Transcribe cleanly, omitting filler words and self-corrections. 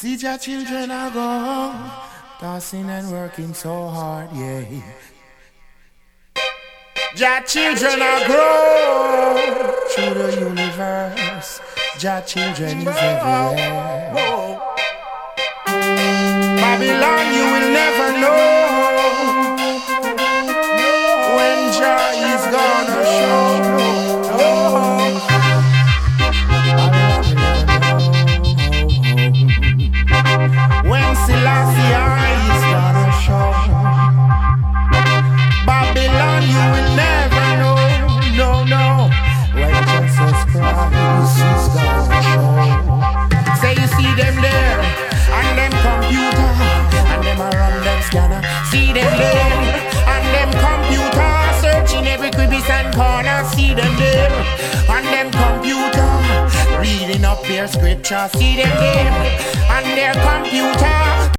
See your children are gone, tossing and working so hard, yeah. Your children are grown through the universe. Your children is everywhere. Babylon, you will never know when Jah is gonna show. When Selassie is gonna show. Babylon, you will never know, no, when Jesus Christ is gonna show. Say you see them there, and them computer, and them around them scanner. See them there, and them computer, searching every crevice and corner. See them there, and them computer, reading up their scripture. See them there, and their computer,